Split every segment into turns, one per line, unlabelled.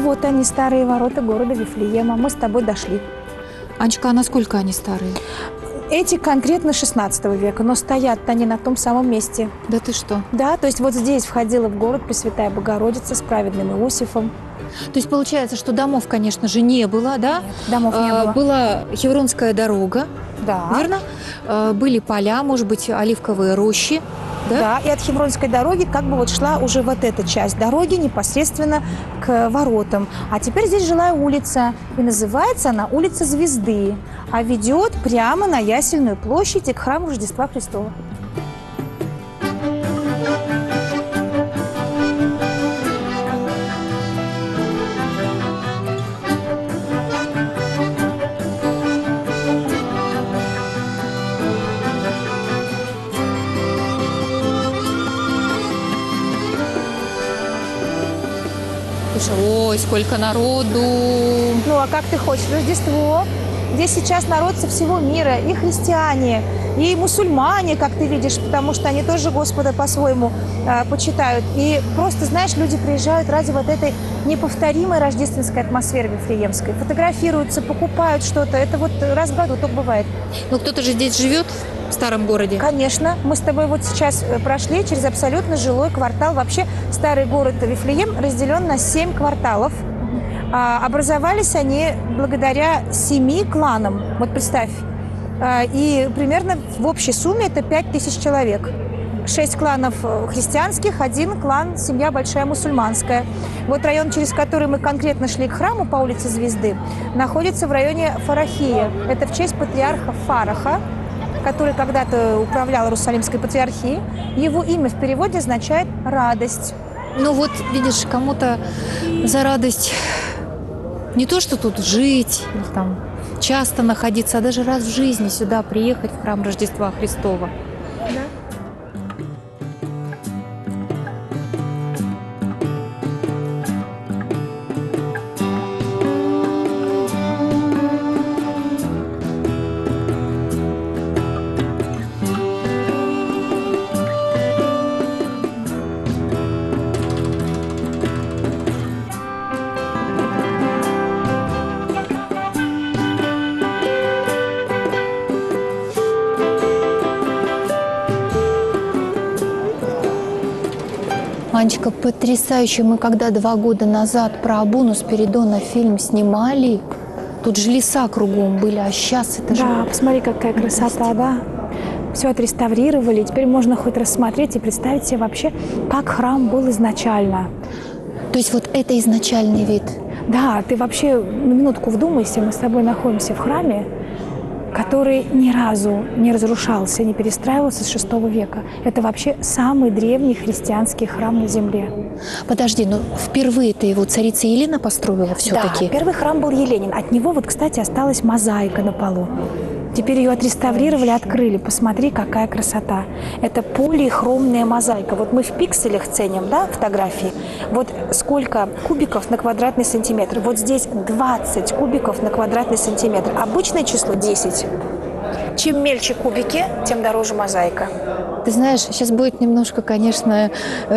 вот они, старые ворота города Вифлеема. Мы с тобой дошли.
Анечка, а насколько они старые?
Эти конкретно 16 века, но стоят они на том самом месте.
Да ты что?
Да, то есть вот здесь входила в город Пресвятая Богородица с праведным Иосифом.
То есть получается, что домов, конечно же, не было, да?
Нет, домов не было.
Была Хевронская дорога,
Да.
верно? Были поля, может быть, оливковые рощи. Да?
Да, и от Хевронской дороги как бы вот шла уже вот эта часть дороги непосредственно к воротам. А теперь здесь жилая улица, и называется она улица Звезды, а ведет прямо на Ясельную площадь и к храму Рождества Христова.
Ой, сколько народу!
Ну, а как ты хочешь? Рождество. Здесь сейчас народ со всего мира, и христиане, и мусульмане, как ты видишь, потому что они тоже Господа по-своему почитают. И просто, знаешь, люди приезжают ради вот этой неповторимой рождественской атмосферы вифлеемской. Фотографируются, покупают что-то. Это вот раз в году только бывает.
Ну, кто-то же здесь живет, в старом городе?
Конечно. Мы с тобой вот сейчас прошли через абсолютно жилой квартал. Вообще старый город Вифлеем разделен на 7 кварталов. Образовались они благодаря 7 кланам. Вот представь. И примерно в общей сумме это 5000 человек. 6 кланов христианских, 1 клан, семья большая мусульманская. Вот район, через который мы конкретно шли к храму по улице Звезды, находится в районе Фарахия. Это в честь патриарха Фараха, который когда-то управлял Иерусалимской патриархией. Его имя в переводе означает «радость».
Ну вот, видишь, кому-то за радость не то, что тут жить, или там часто находиться, а даже раз в жизни сюда приехать в храм Рождества Христова.
Да.
Анечка, потрясающе. Мы когда 2 года назад про Абуну Спиридона фильм снимали, тут же леса кругом были, а сейчас это же...
Да, посмотри, какая красота, да? Все отреставрировали, теперь можно хоть рассмотреть и представить себе вообще, как храм был изначально.
То есть вот это изначальный вид?
Да, ты вообще на минутку вдумайся, мы с тобой находимся в храме, который ни разу не разрушался, не перестраивался с VI века. Это вообще самый древний христианский храм на земле.
Подожди, но впервые-то его царица Елена построила все-таки?
Да, первый храм был Еленин. От него вот, кстати, осталась мозаика на полу. Теперь ее отреставрировали, открыли. Посмотри, какая красота. Это полихромная мозаика. Вот мы в пикселях ценим, да, фотографии. Вот сколько кубиков на квадратный сантиметр. Вот здесь 20 кубиков на квадратный сантиметр. Обычное число 10. Чем мельче кубики, тем дороже мозаика.
Ты знаешь, сейчас будет немножко, конечно,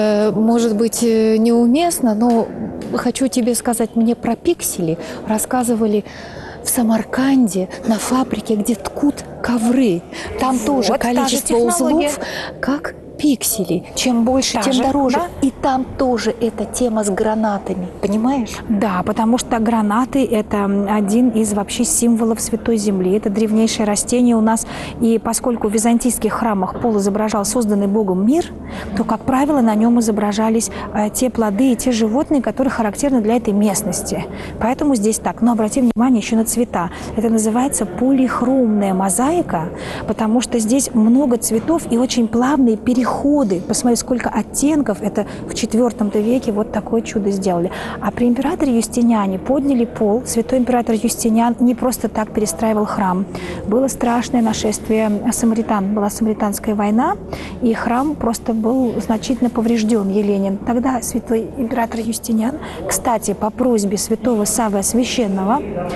может быть, неуместно, но хочу тебе сказать, мне про пиксели рассказывали в Самарканде на фабрике, где ткут ковры. Там вот, тоже количество узлов, как пикселей. Чем больше, тем дороже. Да? И там тоже эта тема с гранатами. Понимаешь?
Да, потому что гранаты – это один из вообще символов Святой Земли. Это древнейшее растение у нас. И поскольку в византийских храмах пол изображал созданный Богом мир, то, как правило, на нем изображались те плоды и те животные, которые характерны для этой местности. Поэтому здесь так. Но обратим внимание еще на цвета. Это называется полихромная мозаика, потому что здесь много цветов и очень плавные переходы. Посмотри, сколько оттенков. Это в IV веке вот такое чудо сделали. А при императоре Юстиниане подняли пол. Святой император Юстиниан не просто так перестраивал храм. Было страшное нашествие самаритан. Была самаританская война, и храм просто был значительно поврежден, Еленин. Тогда святой император Юстиниан, кстати, по просьбе святого Саввы Священного,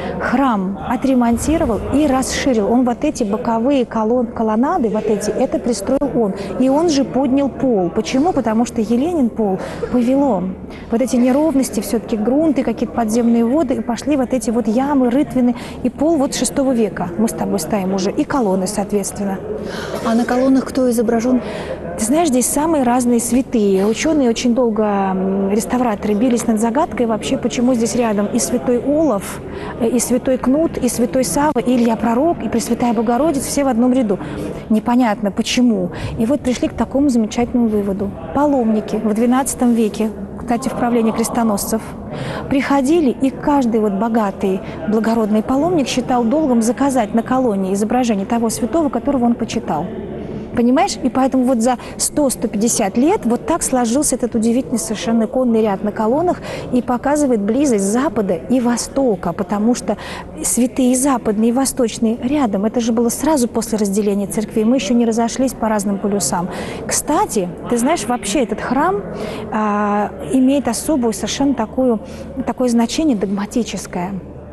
храм отремонтировал и расширил. Он вот эти боковые колоннады, вот эти, это пристроил он. И он же же поднял пол. Почему? Потому что Еленин пол повело. Вот эти неровности, все-таки грунты, какие-то подземные воды, и пошли вот эти вот ямы, рытвины, и пол вот VI века. Мы с тобой ставим уже, и колонны, соответственно.
А на колоннах кто изображен?
Ты знаешь, здесь самые разные святые. Ученые очень долго, реставраторы, бились над загадкой вообще, почему здесь рядом и святой Олаф, и святой Кнут, и святой Савва, и Илья Пророк, и Пресвятая Богородица, все в одном ряду. Непонятно, почему. И вот пришли к такому замечательному выводу. Паломники в XII веке, кстати, в правлении крестоносцев, приходили, и каждый вот богатый, благородный паломник считал долгом заказать на колонне изображение того святого, которого он почитал. Понимаешь? И поэтому вот за 100-150 лет вот так сложился этот удивительный совершенно иконный ряд на колоннах и показывает близость Запада и Востока, потому что святые западные и восточные рядом. Это же было сразу после разделения церквей. Мы еще не разошлись по разным полюсам. Кстати, ты знаешь, вообще этот храм имеет особую совершенно такое значение догматическое.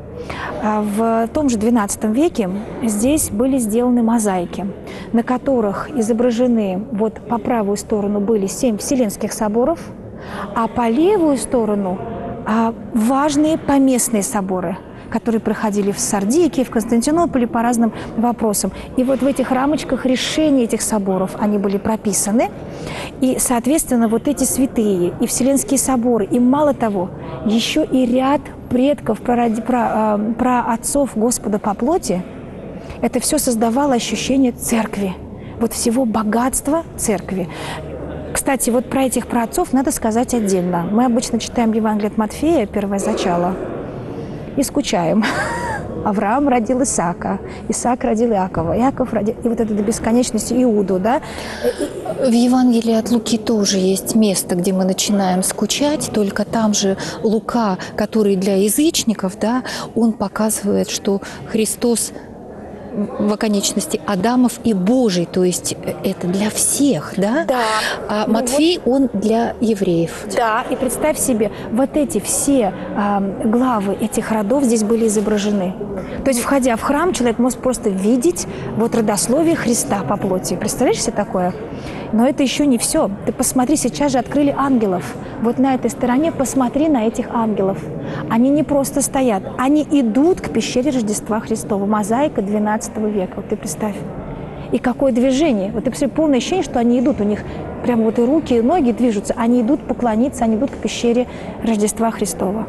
В том же XII веке здесь были сделаны мозаики, на которых изображены вот по правую сторону были 7 Вселенских соборов, а по левую сторону важные поместные соборы, которые проходили в Сардике, в Константинополе по разным вопросам. И вот в этих рамочках решения этих соборов, они были прописаны. И, соответственно, вот эти святые и Вселенские соборы, и мало того, еще и ряд предков, про отцов Господа по плоти, это все создавало ощущение церкви, вот всего богатства церкви. Кстати, вот про этих праотцов надо сказать отдельно. Мы обычно читаем Евангелие от Матфея, первое зачало, и скучаем. Авраам родил Исаака, Исаак родил Иакова, Иаков родил, и вот это до бесконечности Иуду, да?
В Евангелии от Луки тоже есть место, где мы начинаем скучать, только там же Лука, который для язычников, да, он показывает, что Христос в оконечности Адамов и Божий, то есть это для всех, да?
Да.
А Матфей, он для евреев.
Да, и представь себе, вот эти все главы этих родов здесь были изображены. То есть, входя в храм, человек может просто видеть вот родословие Христа по плоти. Представляешь себе такое? Но это еще не все. Ты посмотри, сейчас же открыли ангелов. Вот на этой стороне посмотри на этих ангелов. Они не просто стоят, они идут к пещере Рождества Христова. Мозаика XII века. Вот ты представь. И какое движение. Вот ты представь, полное ощущение, что они идут. У них прямо вот и руки, и ноги движутся. Они идут поклониться, они идут к пещере Рождества Христова.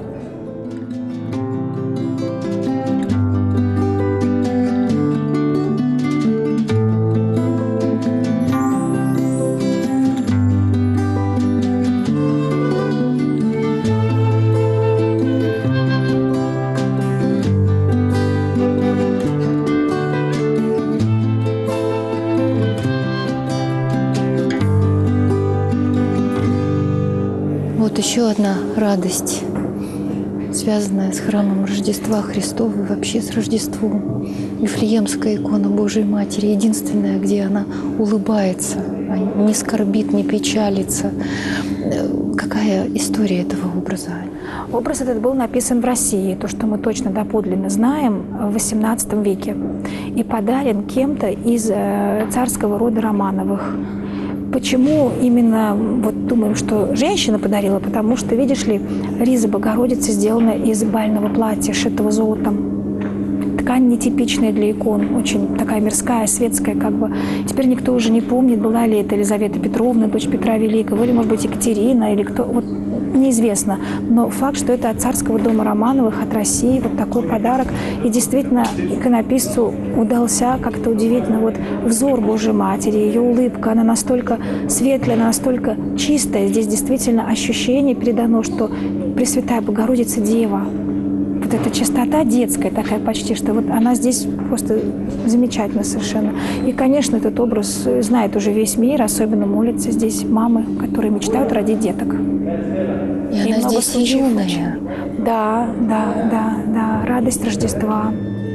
Вот еще одна радость, связанная с храмом Рождества Христова и вообще с Рождеством. Вифлеемская икона Божией Матери, единственная, где она улыбается, не скорбит, не печалится. Какая история этого образа?
Образ этот был написан в России, то, что мы точно доподлинно знаем, в XVIII веке, и подарен кем-то из царского рода Романовых. Почему именно, вот думаем, что женщина подарила? Потому что, видишь ли, риза Богородицы сделана из бального платья, шитого золотом. Ткань нетипичная для икон, очень такая мирская, светская как бы. Теперь никто уже не помнит, была ли это Елизавета Петровна, дочь Петра Великого, или, может быть, Екатерина, или кто, вот неизвестно. Но факт, что это от царского дома Романовых, от России, вот такой подарок. И действительно, иконописцу удался как-то удивительно вот взор Божьей Матери, ее улыбка, она настолько светлая, она настолько чистая. Здесь действительно ощущение передано, что Пресвятая Богородица Дева. Вот эта чистота детская такая почти, что вот она здесь просто замечательно совершенно. И, конечно, этот образ знает уже весь мир, особенно молятся здесь мамы, которые мечтают родить деток.
И она здесь юная.
Да, радость Рождества.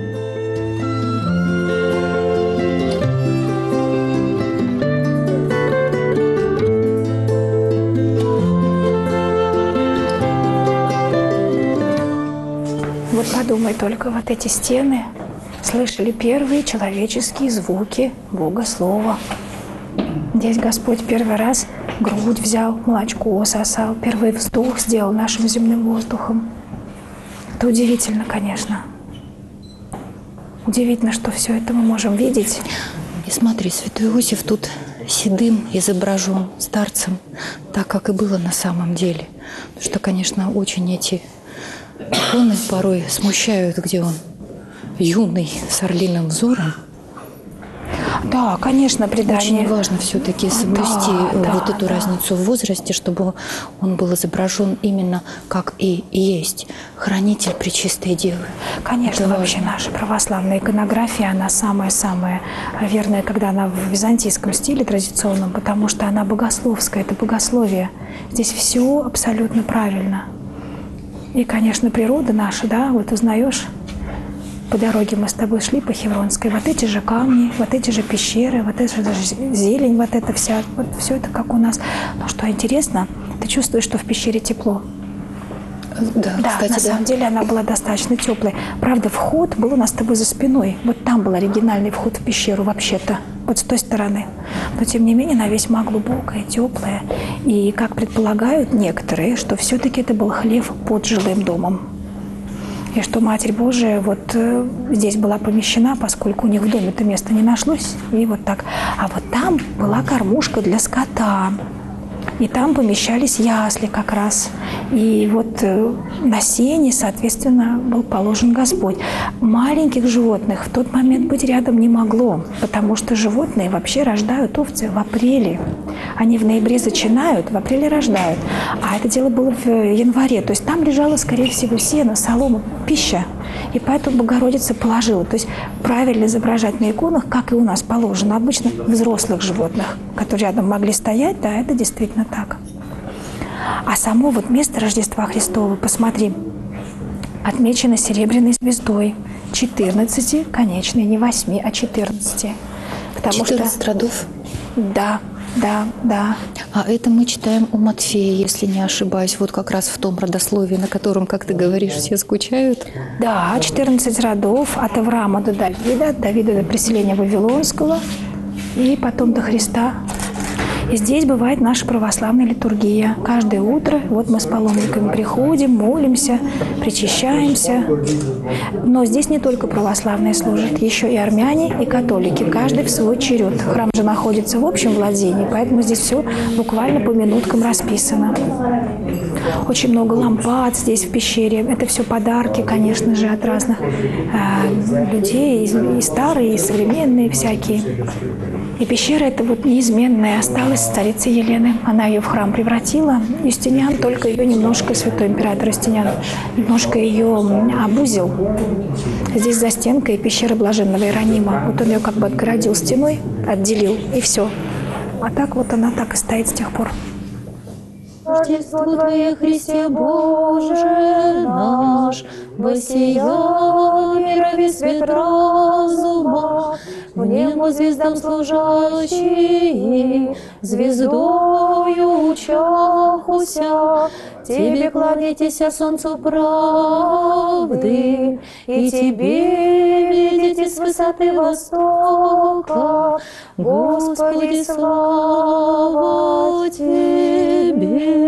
Вот подумай только, вот эти стены слышали первые человеческие звуки Бога Слова. Здесь Господь первый раз грудь взял, молочко сосал, первый вздох сделал нашим земным воздухом. Это удивительно, конечно. Удивительно, что все это мы можем видеть.
И смотри, святой Иосиф тут седым изображен, старцем, так, как и было на самом деле. Потому что, конечно, очень эти иконы порой смущают, где он юный, с орлиным взором.
Да, конечно, предание.
Очень важно все-таки соблюсти вот эту разницу в возрасте, чтобы он был изображен именно как и есть хранитель Пречистой Девы.
Конечно,
это
вообще
важно.
наша православная иконография, она самая-самая верная, когда она в византийском стиле традиционном, потому что она богословская, это богословие. Здесь все абсолютно правильно. И, конечно, природа наша, да, вот узнаешь, по дороге мы с тобой шли по Хевронской, вот эти же камни, вот эти же пещеры, вот эта же зелень, вот это вся, вот все это как у нас. Но что интересно, ты чувствуешь, что в пещере тепло.
Да, кстати,
на самом деле она была достаточно теплой. Правда, вход был у нас с тобой за спиной. Вот там был оригинальный вход в пещеру вообще-то, вот с той стороны. Но, тем не менее, она весьма глубокая, теплая. И, как предполагают некоторые, что все-таки это был хлев под жилым домом. И что Матерь Божия вот здесь была помещена, поскольку у них в доме-то места не нашлось. И вот так. А вот там была кормушка для скота. И там помещались ясли как раз. И вот на сене, соответственно, был положен Господь. Маленьких животных в тот момент быть рядом не могло, потому что животные вообще рождают овцы в апреле. Они в ноябре зачинают, в апреле рождают. А это дело было в январе. То есть там лежало, скорее всего, сено, солома, пища. И поэтому Богородица положила. То есть правильно изображать на иконах, как и у нас положено, обычно взрослых животных, которые рядом могли стоять, да, это действительно так. А само вот место Рождества Христова, посмотри, отмечено серебряной звездой 14, конечной, не 8, а 14. Потому
14 родов?
Да.
А это мы читаем у Матфея, если не ошибаюсь, вот как раз в том родословии, на котором, как ты говоришь, все скучают.
Да, 14 родов от Авраама до Давида, от Давида до преселения Вавилонского и потом до Христа. И здесь бывает наша православная литургия. Каждое утро вот мы с паломниками приходим, молимся, причащаемся. Но здесь не только православные служат, еще и армяне, и католики, каждый в свой черед. Храм же находится в общем владении, поэтому здесь все буквально по минуткам расписано. Очень много лампад здесь в пещере. Это все подарки, конечно же, от разных людей, и старые, и современные всякие. И пещера эта вот неизменная осталась царицы Елены. Она ее в храм превратила. Юстиниан только ее немножко, святой император Юстиниан, немножко ее обузил. Здесь за стенкой пещера блаженного Иеронима. Вот он ее как бы отгородил стеной, отделил, и все. А так вот она так и стоит с тех пор.
Рождество Твое, Христе Боже наш, воссиял мира весь свет разума, в небо звездам служащий, звездою учахуся, Тебе кланяйтеся, солнцу правды, и Тебе видите с высоты востока, Господи, слава Тебе.